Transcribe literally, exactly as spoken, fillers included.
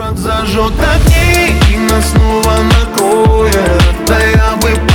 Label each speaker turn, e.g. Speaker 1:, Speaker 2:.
Speaker 1: Зажжет огни и нас снова накроет. Да я бы